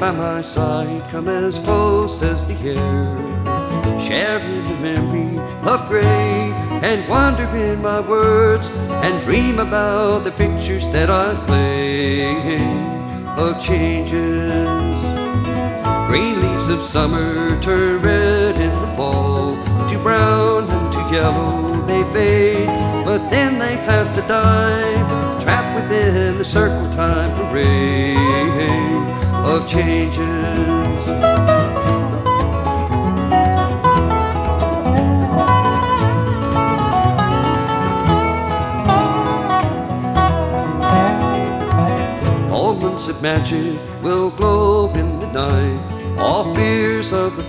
by my side, come as close as the air, sharing the memory of gray, and wander in my words, and dream about the pictures that I play of changes. Green leaves of summer turn red in the fall, to brown and to yellow they fade, but then they have to die, trapped within the circle time parade of changes. Moments of magic will glow in the night, all fears of the